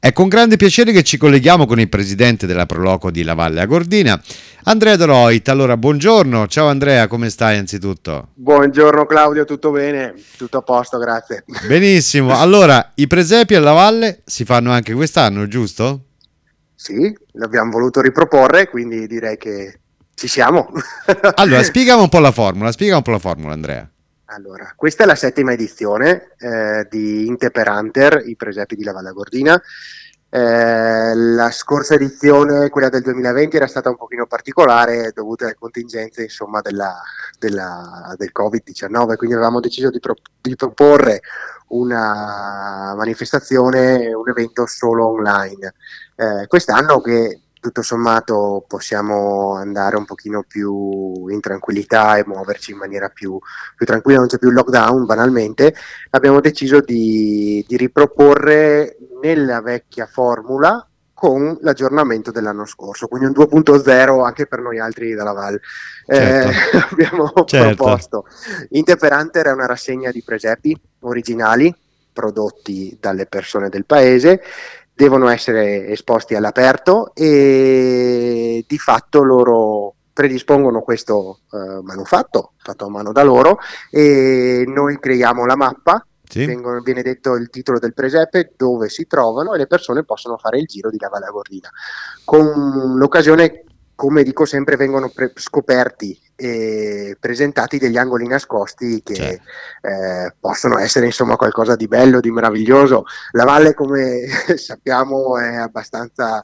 È con grande piacere che ci colleghiamo con il presidente della Proloco di La Valle Agordina, Andrea Deloit. Allora, buongiorno, ciao Andrea, come stai anzitutto? Buongiorno Claudio, tutto bene? Tutto a posto, grazie. Benissimo, allora i presepi alla Valle si fanno anche quest'anno, giusto? Sì, l'abbiamo voluto riproporre, quindi direi che ci siamo. Allora, spiega un po' la formula Andrea. Allora, questa è la 7ª edizione di Inte per Hunter, i presepi di La Valle Agordina. La scorsa edizione, quella del 2020, era stata un pochino particolare dovuta alle contingenze, insomma, del Covid-19, quindi avevamo deciso di proporre una manifestazione, un evento solo online. Quest'anno che tutto sommato possiamo andare un pochino più in tranquillità e muoverci in maniera più tranquilla, non c'è più il lockdown banalmente, abbiamo deciso di riproporre nella vecchia formula con l'aggiornamento dell'anno scorso, quindi un 2.0 anche per noi altri della Val. Certo, Abbiamo certo. proposto Inte per Hunter è una rassegna di presepi originali prodotti dalle persone del paese, devono essere esposti all'aperto e di fatto loro predispongono questo manufatto fatto a mano da loro e noi creiamo la mappa, Sì? viene detto il titolo del presepe, dove si trovano e le persone possono fare il giro di La Valle Agordina. Con l'occasione, come dico sempre, vengono scoperti e presentati degli angoli nascosti Cioè, che possono essere insomma qualcosa di bello, di meraviglioso. La valle, come sappiamo, è abbastanza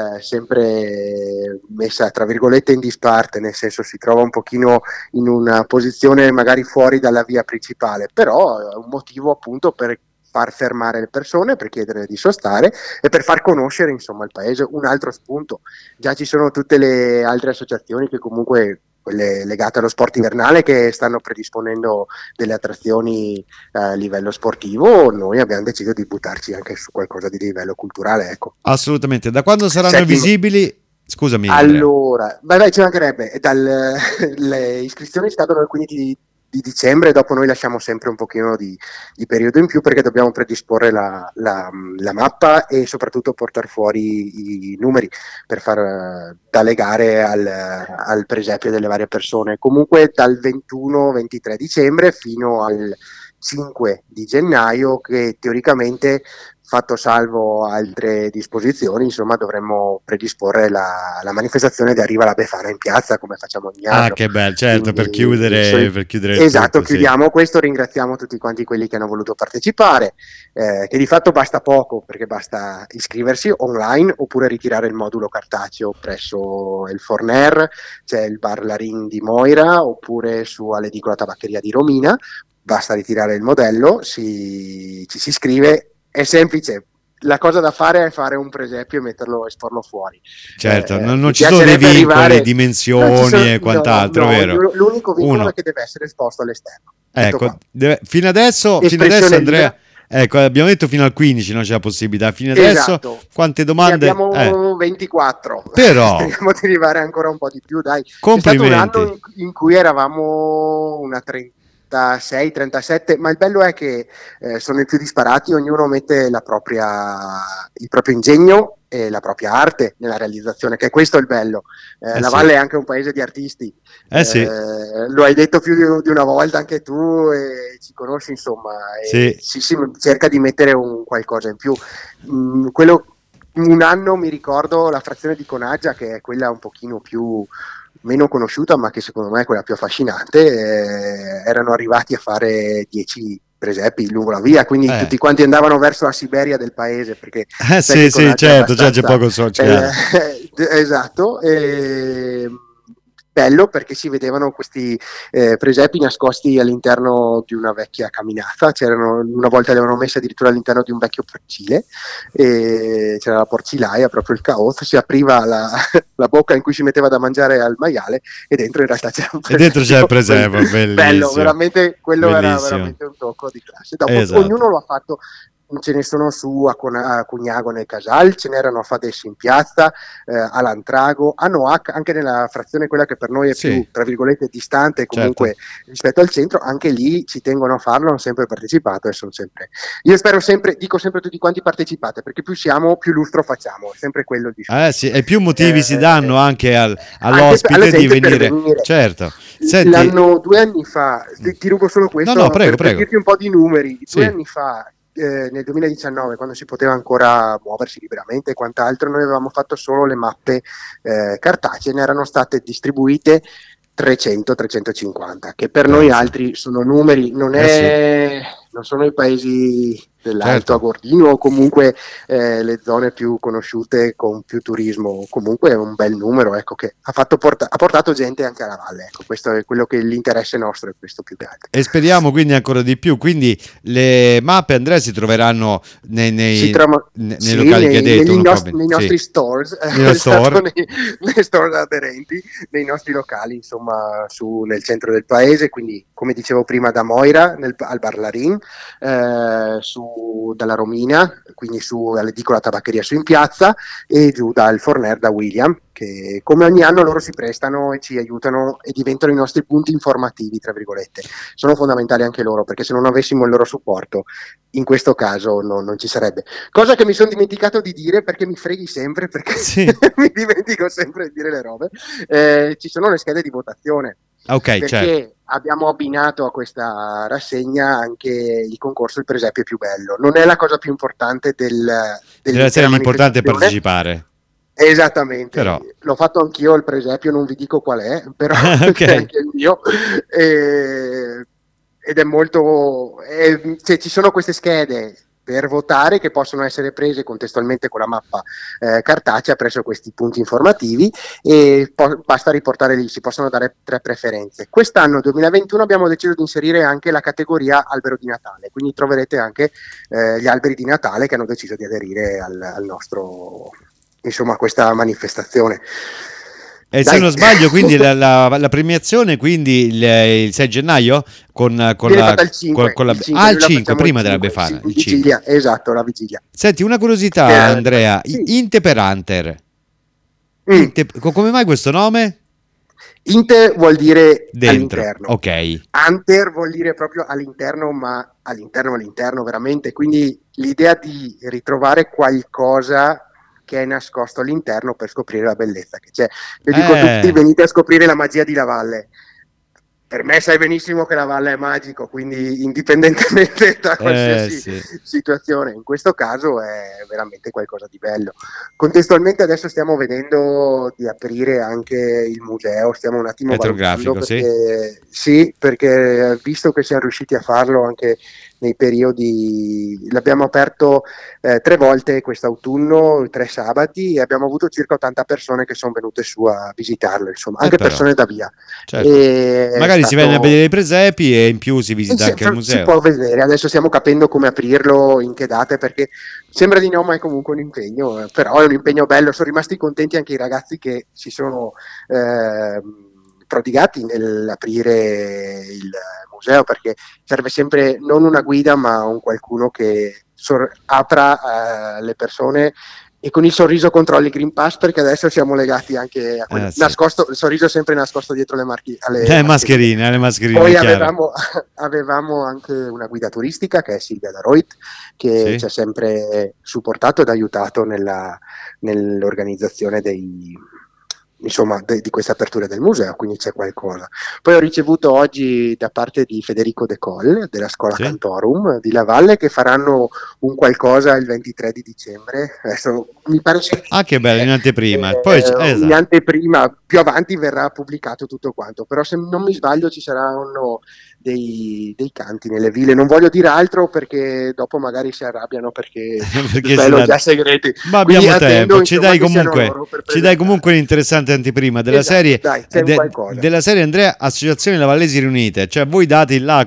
sempre messa tra virgolette in disparte, nel senso si trova un pochino in una posizione magari fuori dalla via principale, però è un motivo appunto per far fermare le persone, per chiedere di sostare e per far conoscere insomma il paese. Un altro spunto, già ci sono tutte le altre associazioni che comunque quelle legate allo sport invernale che stanno predisponendo delle attrazioni a livello sportivo, noi abbiamo deciso di buttarci anche su qualcosa di livello culturale, ecco. assolutamente. Da quando saranno Settimo. visibili? Scusami Andrea. Allora, beh, ci mancherebbe, le iscrizioni scadono il 15 di dicembre, dopo noi lasciamo sempre un pochino di periodo in più perché dobbiamo predisporre la mappa e soprattutto portare fuori i numeri per far da legare al presepio delle varie persone. Comunque dal 21-23 dicembre fino al 5 di gennaio, che teoricamente, fatto salvo altre disposizioni, insomma, dovremmo predisporre la manifestazione di Arriva la Befana in piazza, come facciamo ogni Ah, anno. che bello, certo, Quindi, per chiudere il esatto, tutto, sì. chiudiamo questo, ringraziamo tutti quanti quelli che hanno voluto partecipare, che di fatto basta poco, perché basta iscriversi online oppure ritirare il modulo cartaceo presso il Forner, c'è il bar Larin di Moira, oppure su all'edicola tabaccheria di Romina. Basta ritirare il modello, ci si iscrive, è semplice. La cosa da fare è fare un presepio e metterlo, esporlo fuori. Certo, non Mi ci sono dei piacerebbe vincoli, arrivare. Non ci dimensioni sono, e no, quant'altro, no, vero? l'unico vincolo è Uno. che deve essere esposto all'esterno. Tutto Ecco, qua. fino adesso Espressione Andrea, libera. ecco, abbiamo detto fino al 15 non c'è la possibilità. Fino adesso Esatto, quante ne domande? abbiamo 24. Però, Speriamo di arrivare ancora un po' di più, dai. C'è stato un anno complimenti. in cui eravamo una 36, 37, ma il bello è che sono i più disparati, ognuno mette il proprio ingegno e la propria arte nella realizzazione, che questo è il bello. Eh La sì, Valle è anche un paese di artisti, eh sì, lo hai detto più di una volta anche tu e ci conosci, insomma, e sì. si cerca di mettere un qualcosa in più. Un anno mi ricordo la frazione di Conaggia, che è quella un pochino più meno conosciuta, ma che secondo me è quella più affascinante. Erano arrivati a fare 10 presepi lungo la via, quindi Eh, tutti quanti andavano verso la Siberia del paese, perché sai sì, che sì, Conaggia è certo, già c'è abbastanza poco so, chiaro. esatto. Bello perché si vedevano questi presepi nascosti all'interno di una vecchia caminata. Una volta li avevano messi addirittura all'interno di un vecchio porcile, e c'era la porcilaia, proprio il caos, si apriva la bocca in cui si metteva da mangiare al maiale e dentro in realtà c'era un E dentro c'è il presepio. presepe, Bello, bellissimo, veramente, quello era bellissimo. veramente un tocco di classe. Dopo Esatto. ognuno lo ha fatto ce ne sono a Cugnago nel Casal, ce n'erano a Fades in piazza, a Lantrago, a Noac, anche nella frazione quella che per noi è più, Sì, tra virgolette, distante comunque rispetto al centro, anche lì ci tengono a farlo, hanno sempre partecipato e sono sempre... Io spero sempre, dico sempre a tutti quanti partecipate, perché più siamo, più lustro facciamo, è sempre quello il discorso. sì, e più motivi si danno anche Anche alla all'ospite di gente per venire. venire. Certo. Senti, L'anno 2 anni fa, ti rubo solo no, questo no, prego, per prego. dirti un po' di numeri. Sì. 2 anni fa, nel 2019, quando si poteva ancora muoversi liberamente e quant'altro, noi avevamo fatto solo le mappe cartacee, ne erano state distribuite 300-350, che per noi Pensa. altri sono numeri, Sì. non sono i paesi dell'Alto Certo. Agordino o comunque le zone più conosciute con più turismo, comunque è un bel numero, ecco, che ha portato gente anche alla valle, ecco, questo è quello che l'interesse nostro è questo più che altro. E speriamo quindi ancora di più. Quindi le mappe, Andrea, si troveranno nei Sì, locali che hai detto, nei sì, nostri stores, nello esatto, store. nei store aderenti, nei nostri locali, insomma, nel centro del paese, quindi come dicevo prima da Moira al Bar Larin, dalla Romina, quindi su all'edicola tabaccheria su in piazza e giù dal Forner da William, che come ogni anno loro si prestano e ci aiutano e diventano i nostri punti informativi, tra virgolette. Sono fondamentali anche loro, perché se non avessimo il loro supporto, in questo caso non ci sarebbe. Cosa che mi sono dimenticato di dire, perché mi freghi sempre, perché Sì. mi dimentico sempre di dire le robe, ci sono le schede di votazione. Ok, Perché certo. abbiamo abbinato a questa rassegna anche il concorso Il Presepio più bello. Non è la cosa più importante Deve essere dell'intera l'importante è manifestazione. partecipare. Esattamente, Però, l'ho fatto anch'io il presepio, non vi dico qual è, però c'è ok. anche il mio. Ed è molto... cioè, ci sono queste schede per votare che possono essere prese contestualmente con la mappa cartacea presso questi punti informativi e basta riportare lì, si possono dare 3 preferenze. Quest'anno 2021 abbiamo deciso di inserire anche la categoria albero di Natale, quindi troverete anche gli alberi di Natale che hanno deciso di aderire al nostro, insomma, a questa manifestazione. E se Dai. non sbaglio, quindi la premiazione, quindi il 6 gennaio con Viene la, fatta il 5, con la... il 5, Ah, il noi la 5, facciamo il prima della 5, Befana, sì, in il 5. vigilia, esatto, la vigilia. Senti, una curiosità, Andrea, Sì. Inte per Hunter. Mm. Come mai questo nome? Inter vuol dire Dentro, all'interno, ok. Hunter vuol dire proprio all'interno, ma all'interno veramente, quindi l'idea di ritrovare qualcosa che è nascosto all'interno per scoprire la bellezza che c'è. Io dico a tutti, Eh, venite a scoprire la magia di La Valle. Per me sai benissimo che la valle è magico, quindi indipendentemente da qualsiasi sì. situazione, in questo caso è veramente qualcosa di bello. Contestualmente adesso stiamo vedendo di aprire anche il museo, stiamo un attimo valutando Petrografico, sì. perché sì, perché visto che siamo riusciti a farlo anche nei periodi, l'abbiamo aperto 3 volte quest'autunno, 3 sabati e abbiamo avuto circa 80 persone che sono venute su a visitarlo, insomma, anche Però, persone da via. certo. E è Magari si viene a vedere stato i presepi e in più si visita anche il si museo. può vedere, adesso stiamo capendo come aprirlo, in che date, perché sembra di no, ma è comunque un impegno, però è un impegno bello, sono rimasti contenti anche i ragazzi che si sono prodigati nell'aprire il museo, perché serve sempre non una guida, ma un qualcuno che apra le persone e con il sorriso controlli il Green Pass, perché adesso siamo legati anche a quello Sì. nascosto, il sorriso sempre nascosto dietro alle mascherine. Le mascherine, Poi chiaro. avevamo anche una guida turistica che è Silvia Daroit, che Sì. ci ha sempre supportato ed aiutato nell'organizzazione di questa apertura del museo, quindi c'è qualcosa. Poi ho ricevuto oggi da parte di Federico De Coll della Scuola Sì. Cantorum di La Valle che faranno un qualcosa il 23 di dicembre. Adesso mi pare Ah, che bello, in anteprima. Poi, in esatto. anteprima, più avanti verrà pubblicato tutto quanto, però se non mi sbaglio ci saranno dei canti nelle ville. Non voglio dire altro perché dopo magari si arrabbiano perché Perché si svelo dà... già segreti. Ma Quindi abbiamo attendo tempo, ci insomma dai che siano comunque, loro per ci dai comunque presentare. un'interessante anteprima della Esatto, serie, dai, c'è un qualcosa. della serie Andrea Associazioni Lavallesi Riunite, cioè voi dati là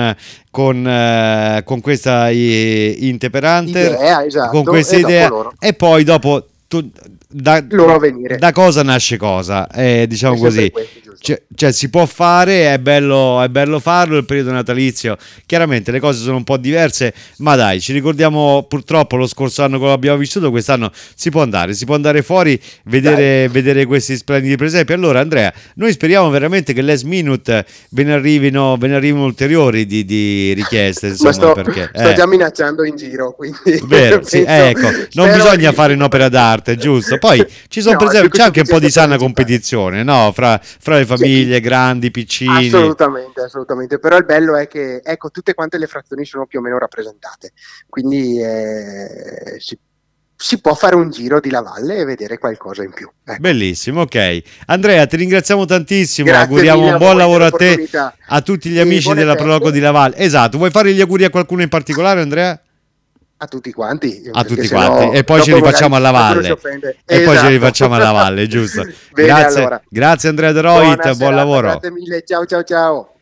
con questa Inte per Hunter, Idea, con esatto, questa e dopo idea loro. e poi dopo da, Loro a venire. da cosa nasce cosa, diciamo È sempre così. questo, Cioè, si può fare, è bello farlo, il periodo natalizio, chiaramente le cose sono un po' diverse, ma dai, ci ricordiamo purtroppo lo scorso anno come abbiamo vissuto, quest'anno si può andare fuori, vedere questi splendidi presepi. Allora Andrea, noi speriamo veramente che last minute ve ne arrivino ulteriori di richieste, Ma insomma, perché... sto già minacciando in giro, quindi Vero, sì, ecco, non bisogna fare un'opera d'arte, giusto? Poi ci sono No, è più che c'è anche un po' di sana sufficiente partecipare. competizione, no? Fra le famiglie, grandi, piccini. Assolutamente, assolutamente. Però il bello è che, ecco, tutte quante le frazioni sono più o meno rappresentate, quindi si può fare un giro di La Valle e vedere qualcosa in più. Ecco. Bellissimo, ok. Andrea, ti ringraziamo tantissimo, Grazie auguriamo mille un a buon voi per lavoro a te, l'opportunità a tutti gli e amici buone della Proloco di feste Lavalle. Esatto, vuoi fare gli auguri a qualcuno in particolare, Andrea? a tutti quanti, A perché tutti quanti, sennò e poi ce dopo li magari facciamo alla qualcuno si valle. offende. E poi ce li Esatto. facciamo alla valle, giusto? Bene, allora. Grazie Andrea De Buona Roit, buon serata, lavoro. grazie mille. Ciao, ciao, ciao.